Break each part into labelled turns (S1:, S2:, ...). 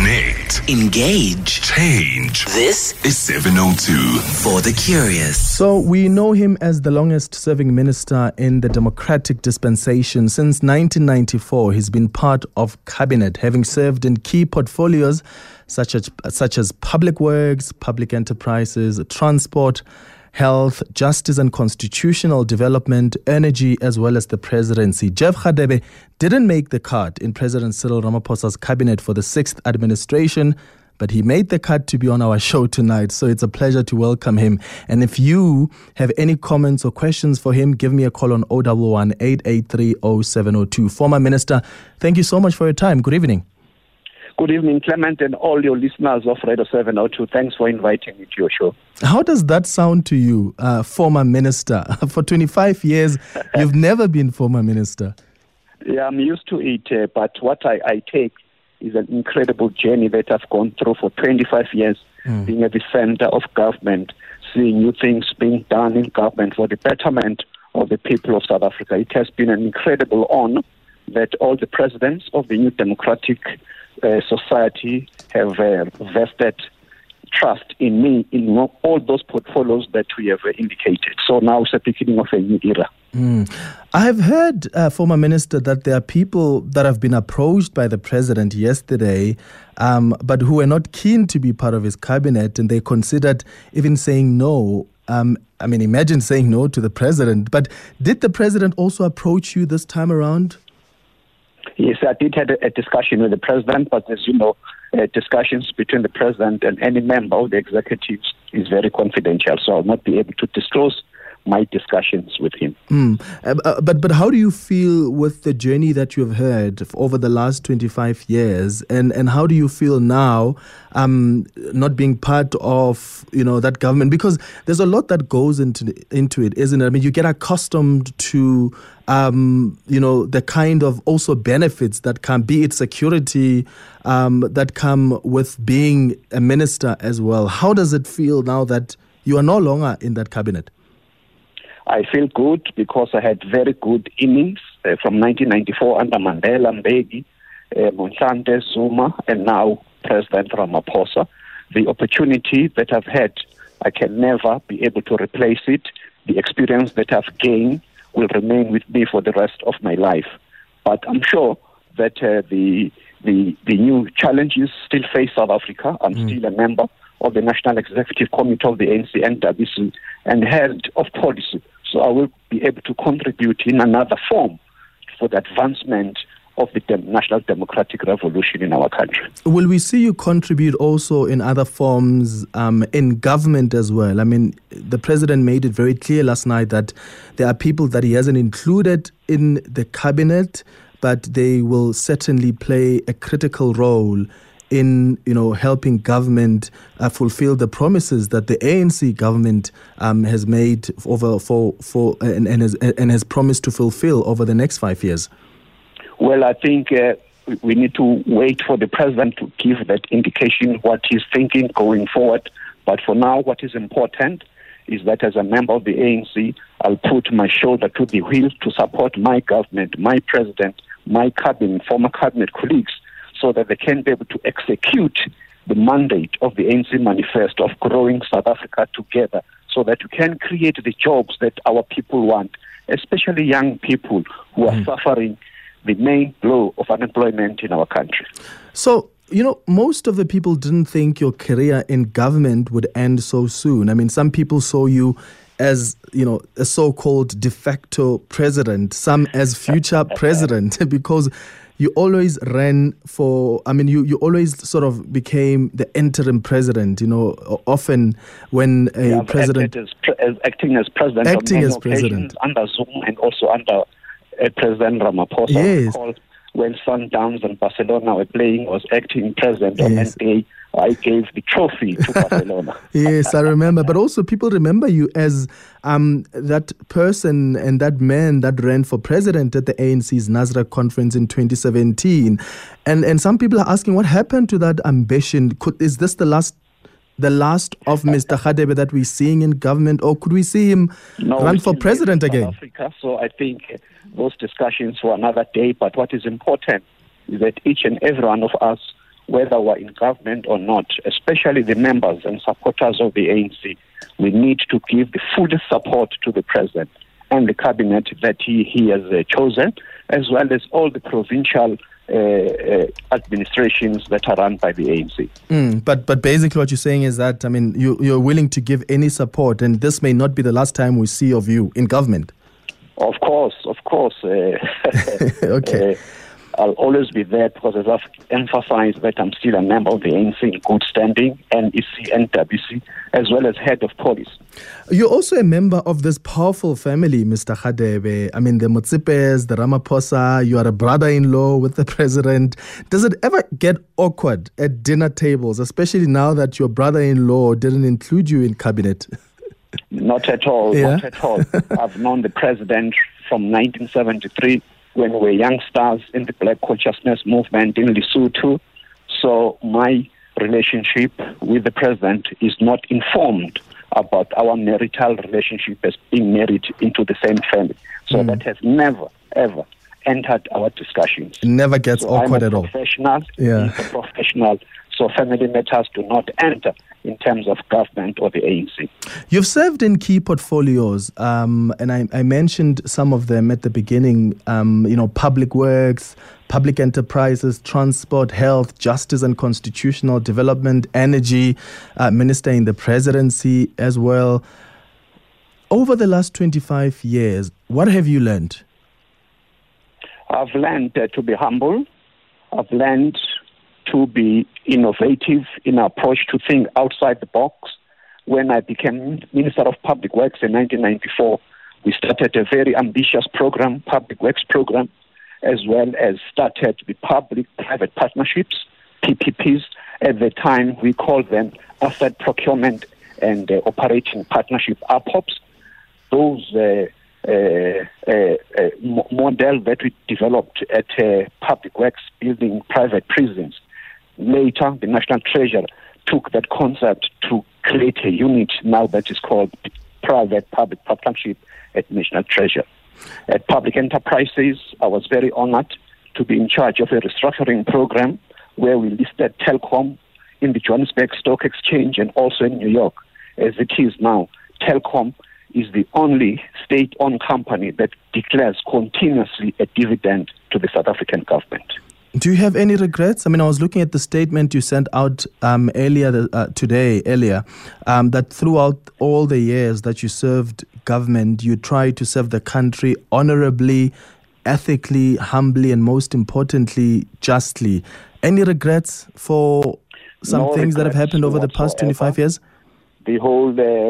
S1: Connect.
S2: Engage.
S1: Change.
S2: This
S1: is 702.
S2: For the curious.
S3: So we know him as the longest serving minister in the democratic dispensation. Since 1994, he's been part of cabinet, having served in key portfolios such as public works, public enterprises, transport, health, justice and constitutional development, energy, as well as the presidency. Jeff Radebe didn't make the cut in President Cyril Ramaphosa's cabinet for the 6th administration, but he made the cut to be on our show tonight. So it's a pleasure to welcome him. And if you have any comments or questions for him, give me a call on 011-883-0702. Former Minister, thank you so much for your time. Good evening.
S4: Good evening, Clement, and all your listeners of Radio 702. Thanks for inviting me to your show.
S3: How does that sound to you, former minister? For 25 years, you've never been former minister.
S4: Yeah, I'm used to it, but what I take is an incredible journey that I've gone through for 25 years, being at the center of government, seeing new things being done in government for the betterment of the people of South Africa. It has been an incredible honor that all the presidents of the new democratic society have vested trust in me in all those portfolios that we have indicated. So now it's the beginning of a new era.
S3: I have heard, former minister, that there are people that have been approached by the president yesterday, but who were not keen to be part of his cabinet, and they considered even saying no. Imagine saying no to the president. But did the president also approach you this time around?
S4: Yes, I did have a discussion with the president, but as you know, discussions between the president and any member of the executive is very confidential, so I'll not be able to disclose my discussions with him.
S3: But how do you feel with the journey that you've had over the last 25 years, and how do you feel now not being part of that government? Because there's a lot that goes into it, isn't it? I mean, you get accustomed to the kind of also benefits that can be it security that come with being a minister as well. How does it feel now that you are no longer in that cabinet?
S4: I feel good because I had very good innings from 1994 under Mandela, Mbeki, Mohlante, Zuma, and now President Ramaphosa. The opportunity that I've had, I can never be able to replace it. The experience that I've gained will remain with me for the rest of my life. But I'm sure that the new challenges still face South Africa. I'm still a member of the National Executive Committee of the ANC, NWC, and head of policy. So I will be able to contribute in another form for the advancement of the national democratic revolution in our country.
S3: Will we see you contribute also in other forms in government as well? I mean, the president made it very clear last night that there are people that he hasn't included in the cabinet, but they will certainly play a critical role in helping government fulfill the promises that the ANC government has made and has promised to fulfill over the next 5 years.
S4: Well, I think we need to wait for the president to give that indication what he's thinking going forward. But for now, what is important is that as a member of the ANC, I'll put my shoulder to the wheel to support my government, my president, my cabinet, former cabinet colleagues, so that they can be able to execute the mandate of the ANC manifesto of growing South Africa together, so that we can create the jobs that our people want, especially young people who are suffering the main blow of unemployment in our country.
S3: So, most of the people didn't think your career in government would end so soon. I mean, some people saw you as, a so-called de facto president, some as future president, because you always ran for, you always sort of became the interim president, often when a president...
S4: Acting as president under Zuma and also under President Ramaphosa.
S3: Yes.
S4: When Sundowns and Barcelona were playing, I was acting president on that day. I gave the trophy to Barcelona.
S3: Yes, I remember. But also people remember you as that person and that man that ran for president at the ANC's Nasrec conference in 2017. And some people are asking, what happened to that ambition? Is this the last of Mr. Radebe that we're seeing in government, or could we see him run for president again?
S4: Africa, so I think those discussions for another day. But what is important is that each and every one of us whether we're in government or not, especially the members and supporters of the ANC, we need to give the fullest support to the president and the cabinet that he has chosen, as well as all the provincial administrations that are run by the ANC.
S3: But basically what you're saying is that, I mean, you're willing to give any support, and this may not be the last time we see of you in government.
S4: Of course.
S3: Okay.
S4: I'll always be there because, as I've emphasized, that I'm still a member of the ANC in good standing, NEC, NWC, as well as head of police.
S3: You're also a member of this powerful family, Mr. Radebe. I mean, the Motsipes, the Ramaphosa, you are a brother-in-law with the president. Does it ever get awkward at dinner tables, especially now that your brother-in-law didn't include you in cabinet?
S4: Not at all. I've known the president from 1973 when we were youngsters in the Black Consciousness Movement in Lesotho. So my relationship with the president is not informed about our marital relationship as being married into the same family. So that has never, ever entered our discussions.
S3: It never gets awkward at all.
S4: He's a professional. So family matters do not enter in terms of government or the ANC.
S3: You've served in key portfolios, and I mentioned some of them at the beginning, public works, public enterprises, transport, health, justice and constitutional development, energy, minister in the presidency as well. Over the last 25 years, what have you learned?
S4: I've learned to be humble. I've learned to be innovative in our approach to think outside the box. When I became Minister of Public Works in 1994, we started a very ambitious program, public works program, as well as started the public-private partnerships, PPPs. At the time, we called them asset procurement and operating partnership, APOPs. Those model that we developed at Public Works building private prisons. Later, the National Treasury took that concept to create a unit now that is called Private-Public Partnership at National Treasury. At Public Enterprises, I was very honored to be in charge of a restructuring program where we listed Telkom in the Johannesburg Stock Exchange and also in New York. As it is now, Telkom is the only state-owned company that declares continuously a dividend to the South African government.
S3: Do you have any regrets? I mean, I was looking at the statement you sent out earlier, that throughout all the years that you served government, you tried to serve the country honorably, ethically, humbly, and most importantly, justly. Any regrets for some things that have happened over the past 25 years?
S4: The whole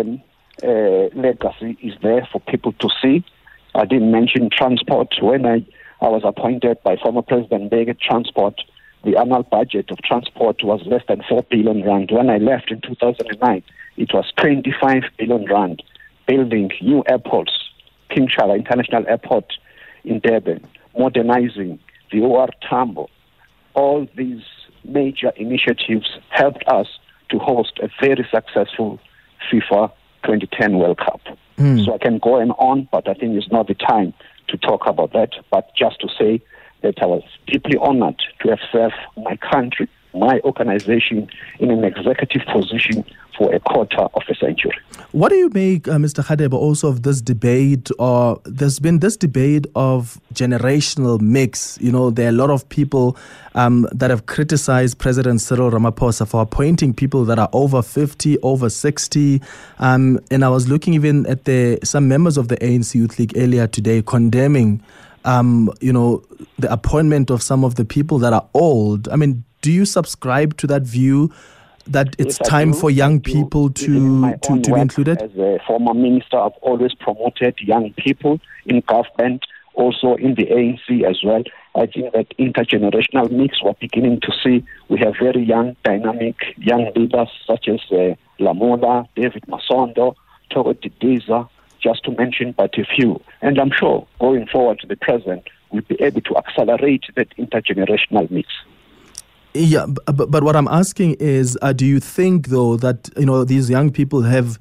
S4: legacy is there for people to see. I didn't mention transport. When I was appointed by former President Mbeki Transport, the annual budget of transport was less than 4 billion rand. When I left in 2009, it was 25 billion rand, building new airports, King Chala International Airport in Durban, modernizing the OR Tambo. All these major initiatives helped us to host a very successful FIFA 2010 World Cup. So I can go on, but I think it's not the time to talk about that, but just to say that I was deeply honored to have served my country, my organization, in an executive position for a quarter of a century. What
S3: do you make, Mr. Radebe, also of this debate, or there's been this debate of generational mix? You know, there are a lot of people that have criticized President Cyril Ramaphosa for appointing people that are over 50, over 60. And I was looking even at some members of the ANC Youth League earlier today condemning, the appointment of some of the people that are old. I mean, do you subscribe to that view that it's time for young people to be included?
S4: As a former minister, I've always promoted young people in government, also in the ANC as well. I think that intergenerational mix we're beginning to see. We have very young, dynamic, young leaders such as Lamola, David Masondo, Togo Didiza, just to mention but a few. And I'm sure going forward to the present, we'll be able to accelerate that intergenerational mix.
S3: Yeah, but what I'm asking is, do you think, though, that these young people have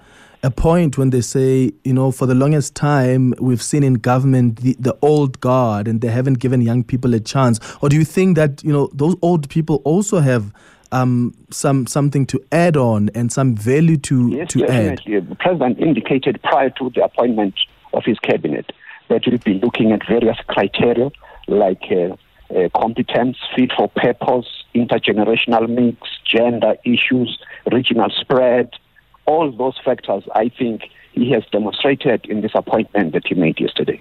S3: a point when they say, for the longest time we've seen in government the old guard and they haven't given young people a chance? Or do you think that, those old people also have something to add on and some value to add?
S4: Definitely. The President indicated prior to the appointment of his cabinet that he'll be looking at various criteria like competence, fit for purpose, intergenerational mix, gender issues, regional spread. All those factors, I think, he has demonstrated in this appointment that he made yesterday.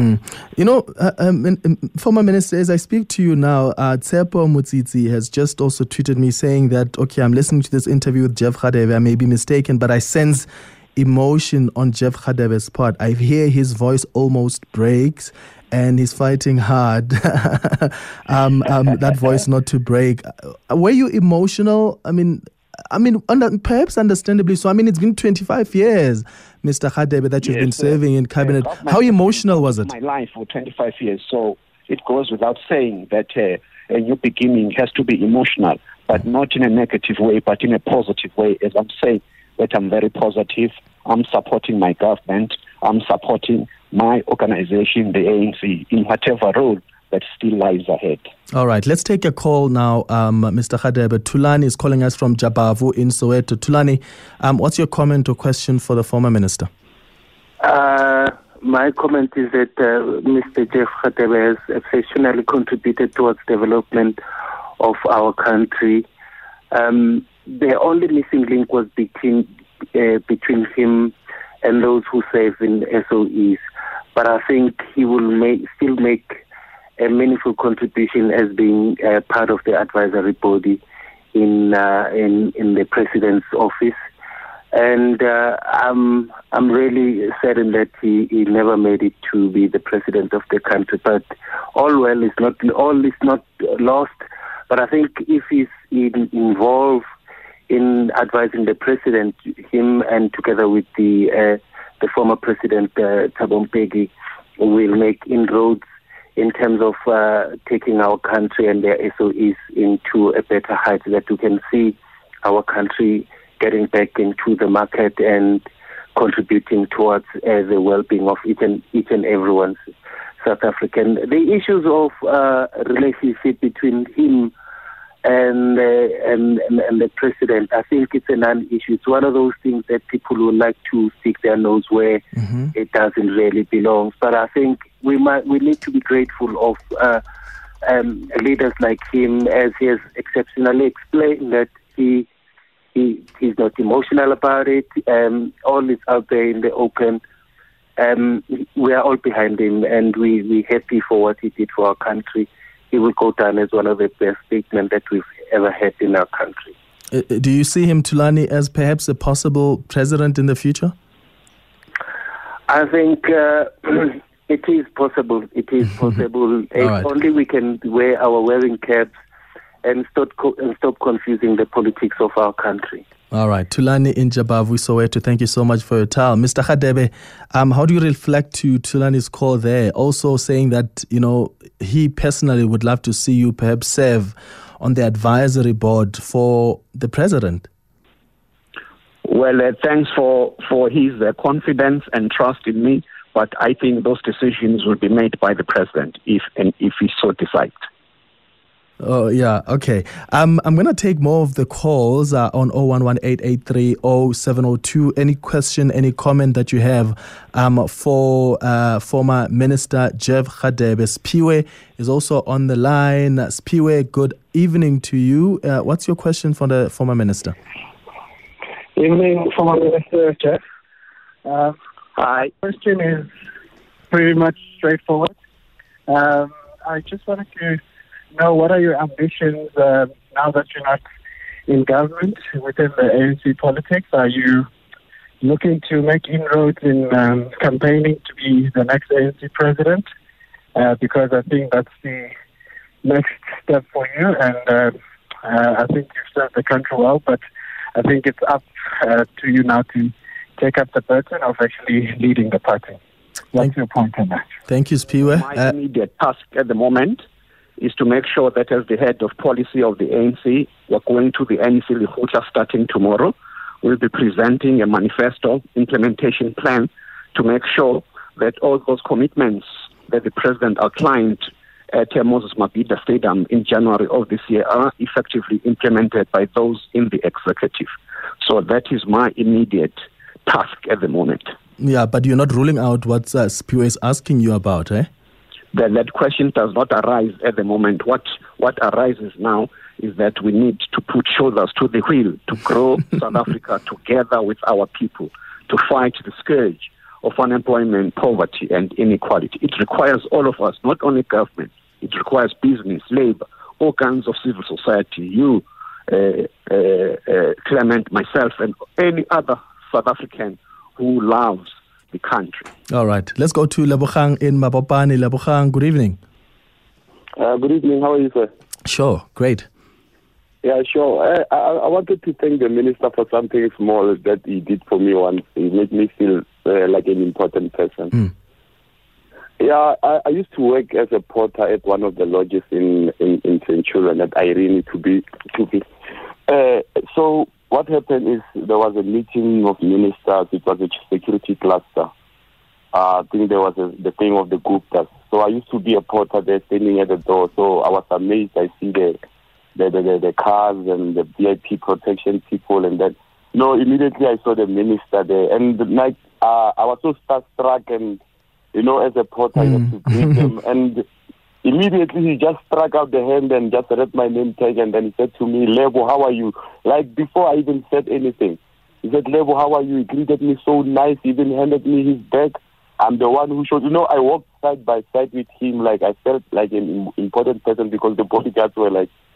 S3: Former Minister, as I speak to you now, Tshepo Motsitsi has just also tweeted me saying that, okay, I'm listening to this interview with Jeff Radebe, I may be mistaken, but I sense emotion on Jeff Radebe's part. I hear his voice almost breaks and he's fighting hard. That voice not to break. Were you emotional? Perhaps understandably so. It's been 25 years, Mr. Radebe, that you've been serving in cabinet. How emotional was it?
S4: My life for 25 years, so it goes without saying that a new beginning has to be emotional, but not in a negative way, but in a positive way. As I'm saying, that I'm very positive. I'm supporting my government. I'm supporting my organization, the ANC, in whatever role that still lies ahead.
S3: All right, let's take a call now, Mr. Radebe. Tulani is calling us from Jabavu in Soweto. Tulani, what's your comment or question for the former minister?
S1: My comment is that Mr. Jeff Radebe has exceptionally contributed towards development of our country. The only missing link was between him and those who serve in SOEs. But I think he will still make a meaningful contribution as being part of the advisory body in the president's office. And I'm really certain that he never made it to be the president of the country. But all is not lost. But I think if he's involved in advising the president, him and together with the former president Thabo Mbeki will make inroads in terms of taking our country and their SOEs into a better height, that we can see our country getting back into the market and contributing towards the well-being of each and everyone's South African. The issues of relationship between him and the president, I think it's a non-issue. It's one of those things that people would like to stick their nose where it doesn't really belong. But I think we need to be grateful of leaders like him, as he has exceptionally explained that he's not emotional about it. All is out there in the open. We are all behind him, and we're happy for what he did for our country. He will go down as one of the best statesmen that we've ever had in our country.
S3: Do you see him, Tulani, as perhaps a possible president in the future?
S1: I think it is possible. It is possible. If only we can wear our wearing caps and stop confusing the politics of our country.
S3: All right. Tulani in Jabavu, Soweto, thank you so much for your time. Mr. Radebe, how do you reflect to Tulani's call there? Also saying that, he personally would love to see you perhaps serve on the advisory board for the president.
S4: Well, thanks for his confidence and trust in me, but I think those decisions will be made by the president if he so decides.
S3: Oh, yeah. Okay. I'm going to take more of the calls on 011-883-0702. Any question, any comment that you have for former Minister Jeff Radebe. Spiwe is also on the line. Spiwe, good evening to you. What's your question for the former minister?
S5: Evening, former Minister Jeff.
S4: Hi.
S5: Question is pretty much straightforward. I just wanted to know, what are your ambitions now that you're not in government within the ANC politics? Are you looking to make inroads in campaigning to be the next ANC president? Because I think that's the next step for you, and I think you've served the country well, but I think it's up to you now to take up the burden of actually leading the party. What's your point on that?
S3: Thank you, Spiwe.
S4: My immediate task at the moment is to make sure that as the head of policy of the ANC, we're going to the ANC Lekgotla starting tomorrow. will be presenting a manifesto implementation plan to make sure that all those commitments that the President outlined at Moses Mabhida Stadium in January of this year are effectively implemented by those in the executive. So that is my immediate task at the moment.
S3: Yeah, but you're not ruling out what SPO is asking you about, eh?
S4: That question does not arise at the moment. What arises now is that we need to put shoulders to the wheel to grow South Africa together with our people to fight the scourge of unemployment, poverty, and inequality. It requires all of us, not only government. It requires business, labor, all kinds of civil society, you, Clement, myself, and any other South African who loves the country.
S3: All right. Let's go to Lebogang in Mabopane. Lebogang, good evening.
S6: Good evening. How are you, sir?
S3: Sure. Great.
S6: Yeah, sure. I wanted to thank the minister for something small that he did for me once. He made me feel like an important person. Yeah, I used to work as a porter at one of the lodges in Centurion at Irene to be. So what happened is there was a meeting of ministers. It was a security cluster. I think there was the thing of the Guptas. So I used to be a porter there standing at the door. So I was amazed. I see the cars and the VIP protection people and that. No, immediately I saw the minister there. And like I was so starstruck and, as a porter, you have to greet him. And immediately he just struck out the hand and just read my name tag and then he said to me, Lebo, how are you? Like before I even said anything. He said, Lebo, how are you? He greeted me so nice. He even handed me his bag. I'm the one who showed, I walked side by side with him. Like I felt like an important person because the bodyguards were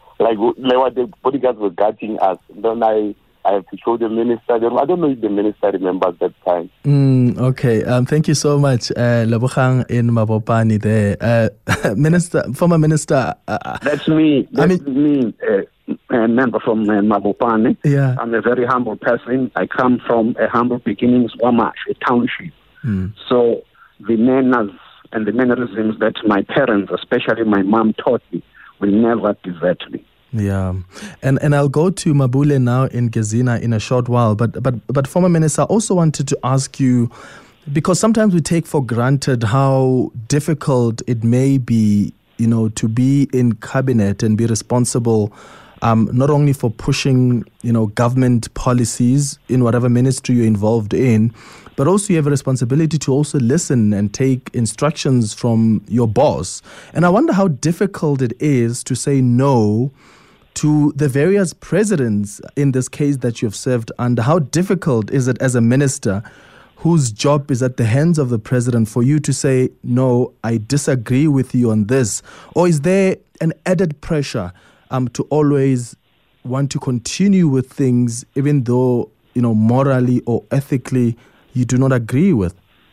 S6: the bodyguards were guarding us. Then I have to show the minister. I don't know if the minister remembers that time.
S3: Okay. Thank you so much, Lebogang in Mabopane there. Former Minister.
S4: That's me. That's me, a member from Mabopane.
S3: Yeah.
S4: I'm a very humble person. I come from a humble beginnings, Wamash, a township. So the manners and the mannerisms that my parents, especially my mom, taught me will never desert me.
S3: Yeah, and I'll go to Mabule now in Gezina in a short while. But former minister, I also wanted to ask you, because sometimes we take for granted how difficult it may be, to be in cabinet and be responsible, not only for pushing, government policies in whatever ministry you're involved in, but also you have a responsibility to also listen and take instructions from your boss. And I wonder how difficult it is to say no to the various presidents in this case that you've served under. How difficult is it as a minister whose job is at the hands of the president for you to say, no, I disagree with you on this? Or is there an added pressure to always want to continue with things even though, morally or ethically you do not agree with?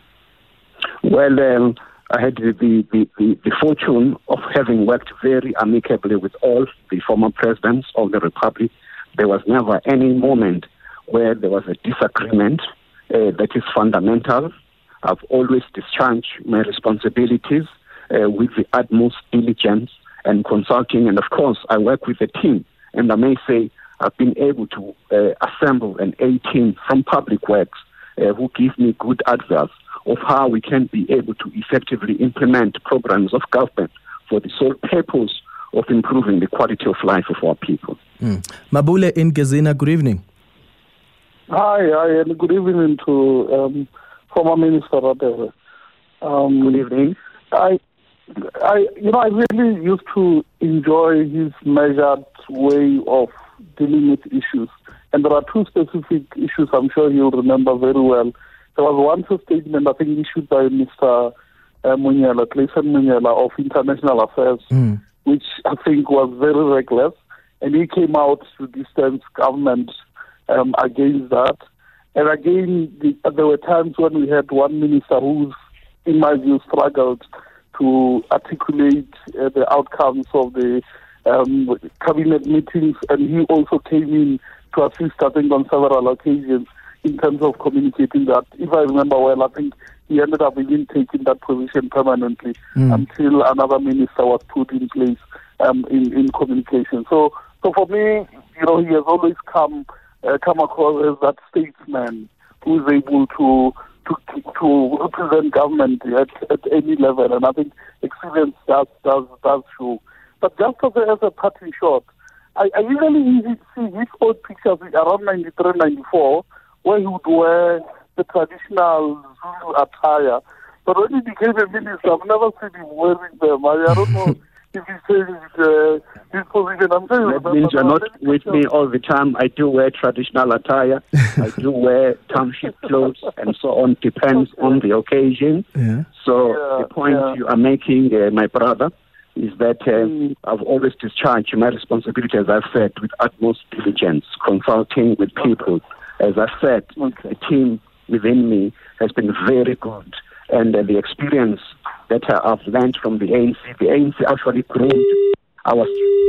S4: Well, I had the fortune of having worked very amicably with all the former presidents of the Republic. There was never any moment where there was a disagreement that is fundamental. I've always discharged my responsibilities with the utmost diligence and consulting. And of course, I work with a team. And I may say I've been able to assemble an A team from Public Works who give me good advice of how we can be able to effectively implement programs of government for the sole purpose of improving the quality of life of our people.
S3: Mabule in Gezina, good evening.
S7: Hi, and good evening to former Minister Radebe.
S4: Good evening.
S7: I really used to enjoy his measured way of dealing with issues. And there are two specific issues I'm sure you'll remember very well. There was one statement, I think, issued by Mr. Munyela, Clayson Munyela of International Affairs, which I think was very reckless. And he came out to distance government against that. And again, there were times when we had one minister who, in my view, struggled to articulate the outcomes of the cabinet meetings. And he also came in to assist, I think, on several occasions in terms of communicating that. If I remember well, I think he ended up even taking that position permanently until another minister was put in place in communication. So for me, he has always come come across as that statesman who is able to represent government at any level, and I think experience does show. But just as a parting shot, I usually see his old pictures around 93, 94, where he would wear the traditional Zulu attire. But when he became a minister, I've never seen him wearing them. I don't know if he changed his position. I'm saying
S4: that means you're not with me all the time. I do wear traditional attire. I do wear township clothes and so on. Depends on the occasion.
S3: Yeah.
S4: So the point you are making, my brother, is that I've always discharged my responsibility, as I've said, with utmost diligence, consulting with people. As I said, the team within me has been very good. And the experience that I've learned from the ANC actually grew our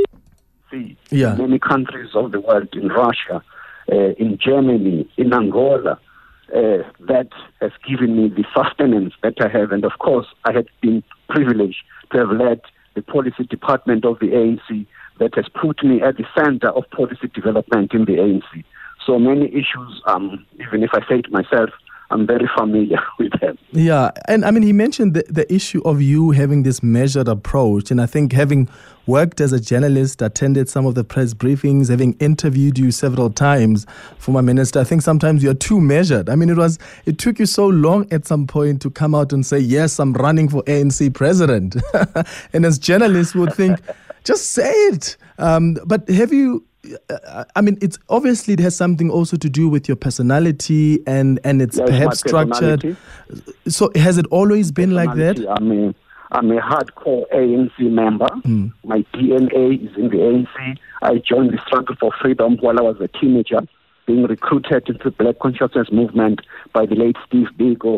S4: in many countries of the world, in Russia, in Germany, in Angola. That has given me the sustenance that I have. And of course, I had been privileged to have led the policy department of the ANC that has put me at the center of policy development in the ANC. So many issues, even if I say it myself, I'm very familiar with them.
S3: Yeah, and I mean, he mentioned the issue of you having this measured approach. And I think having worked as a journalist, attended some of the press briefings, having interviewed you several times, former minister, I think sometimes you're too measured. I mean, it took you so long at some point to come out and say, yes, I'm running for ANC president. And as journalists would think, just say it. But have you... I mean, it's obviously it has something also to do with your personality and it's perhaps structured. So has it always been like that?
S4: I'm a hardcore ANC member. My DNA is in the ANC. I joined the struggle for freedom while I was a teenager, being recruited into the Black Consciousness movement by the late Steve Biko,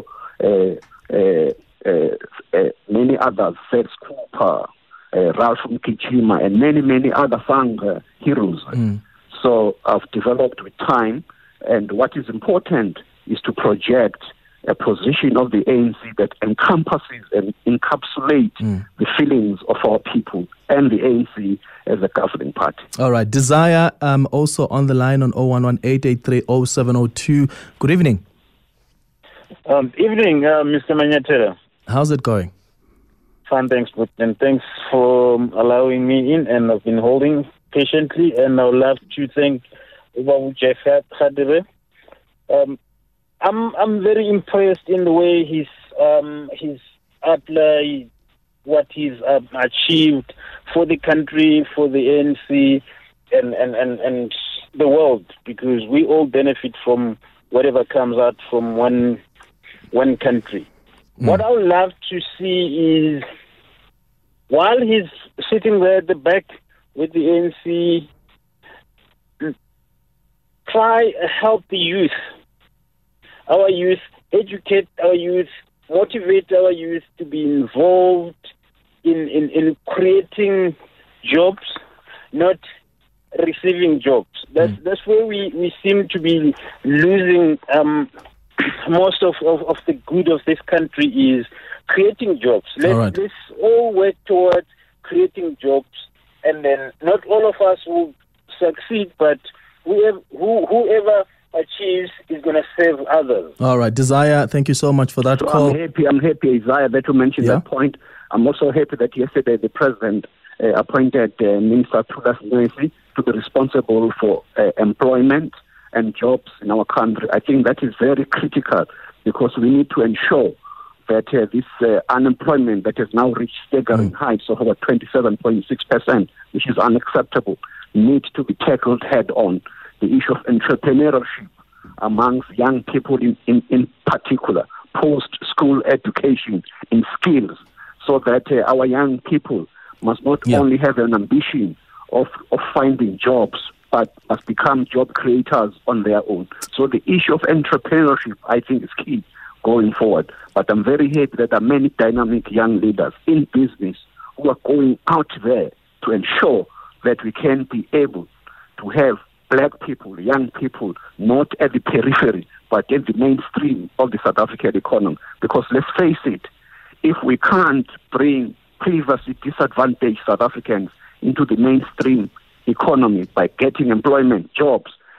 S4: many others, Fred Cooper, Ralph Mkijima, and many other Fang heroes. So I've developed with time, and what is important is to project a position of the ANC that encompasses and encapsulates the feelings of our people and the ANC as a governing party.
S3: All right. Desire, also on the line on 011-883-0702. Good evening.
S8: Evening, Mr. Manyatela.
S3: How's it going?
S8: Fine, thanks. And thanks for allowing me in, and I've been holding patiently, and I would love to thank Jeff Khadebe. I'm very impressed in the way he's applied what he's achieved for the country, for the ANC, and the world, because we all benefit from whatever comes out from one country. What I would love to see is, while he's sitting there at the back with the ANC, try help the youth. Our youth, educate our youth, motivate our youth to be involved in creating jobs, not receiving jobs. That's where we seem to be losing. Most of the good of this country is creating jobs. Let's all work towards creating jobs, and then not all of us will succeed, but whoever achieves is going to serve others.
S3: All right, Desire, thank you so much for that call.
S4: I'm happy, Isaiah, that you mentioned that point. I'm also happy that yesterday the president appointed Minister Thulas Nxesi to be responsible for employment and jobs in our country. I think that is very critical, because we need to ensure that this unemployment that has now reached staggering heights of about 27.6%, which is unacceptable, needs to be tackled head on. The issue of entrepreneurship amongst young people in particular, post-school education in skills, so that our young people must not only have an ambition of finding jobs, but must become job creators on their own. So the issue of entrepreneurship, I think, is key going forward. But I'm very happy that there are many dynamic young leaders in business who are going out there to ensure that we can be able to have black people, young people, not at the periphery, but at the mainstream of the South African economy. Because let's face it, if we can't bring previously disadvantaged South Africans into the mainstream economy by getting employment, jobs,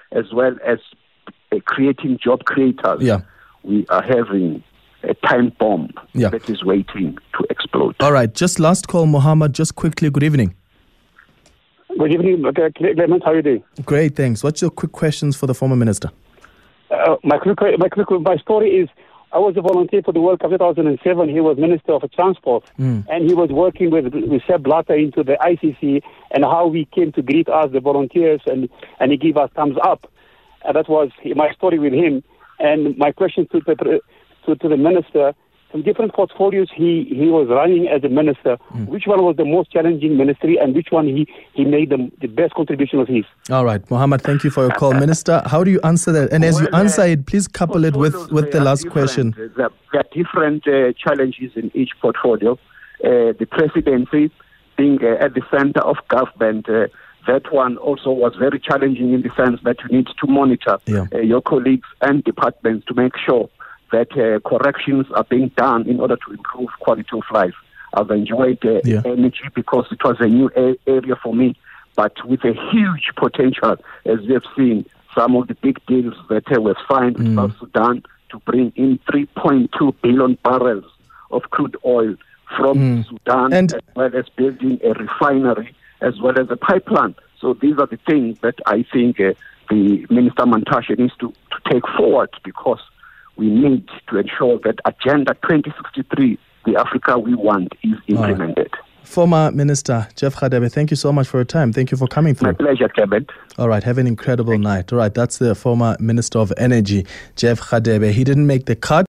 S4: as well as creating job creators, we are having a time bomb that is waiting to explode.
S3: All right, just last call, Mohammed, just quickly, good evening.
S9: Good evening, Clement, how are you doing?
S3: Great, thanks. What's your quick questions for the former minister?
S9: My story is, I was a volunteer for the World Cup 2007. He was Minister of Transport, and he was working with Sepp Blatter into the ICC, and how he came to greet us, the volunteers, and he gave us thumbs up. That was my story with him. And my question to the minister, some different portfolios he was running as a minister. Which one was the most challenging ministry, and which one he made the best contribution of his?
S3: All right, Mohammed, thank you for your call. Minister, how do you answer that? And as you answer it, please couple it with the last question.
S4: There are different challenges in each portfolio. The presidency being at the center of government, that one also was very challenging in the sense that you need to monitor your colleagues and departments to make sure that corrections are being done in order to improve quality of life. I've enjoyed energy because it was a new area for me, but with a huge potential, as we have seen some of the big deals that were signed with South Sudan to bring in 3.2 billion barrels of crude oil from Sudan, as well as building a refinery, as well as a pipeline. So these are the things that I think the Minister Mantashe needs to take forward, because we need to ensure that Agenda 2063, the Africa we want, is implemented.
S3: Former Minister Jeff Radebe, thank you so much for your time. Thank you for coming through.
S4: My pleasure, Kevin.
S3: All right, have an incredible night. All right, that's the former Minister of Energy, Jeff Radebe. He didn't make the cut.